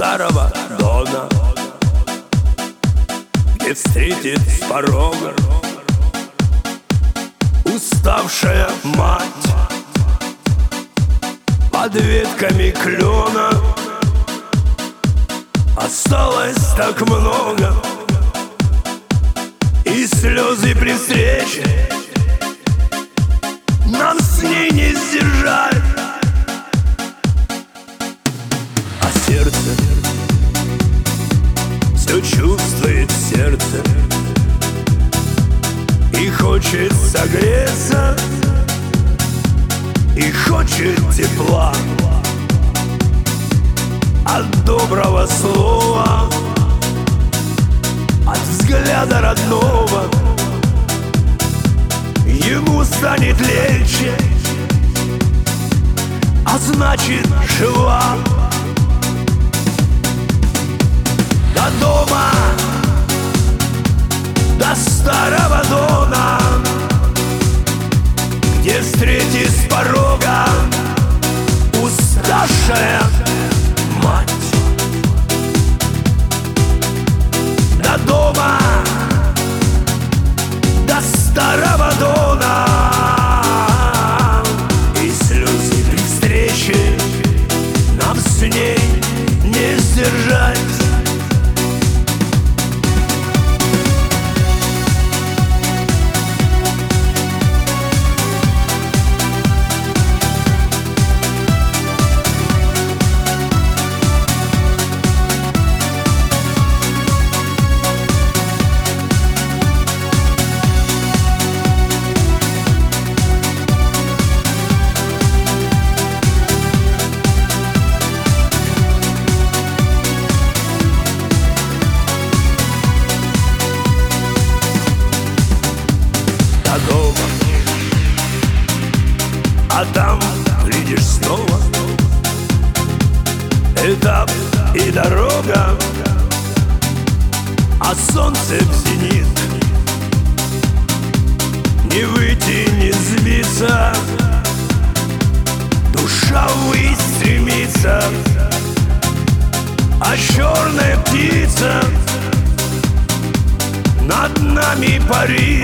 старого дона, где встретит с порога уставшая мать. Под ветками клена осталось так много, и слезы при встрече нам с ней не сдержать. А сердце все чувствует сердце и хочет согреться, и хочет тепла от доброго слова, от взгляда родного. Ему станет легче, а значит жива. До дома, до старого дона, где встретит с порога уставшая мать. До дома, до старого дона, и слезы при встрече нам с ней не сдержать. А там глядишь снова этап и дорога, а солнце в зенит. Не выйти, не сбиться, душа ввысь стремится, а черная птица над нами парит.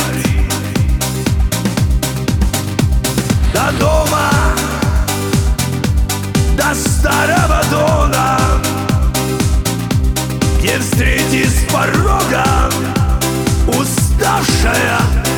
До дома, до старого дона, где встретит с порога уставшая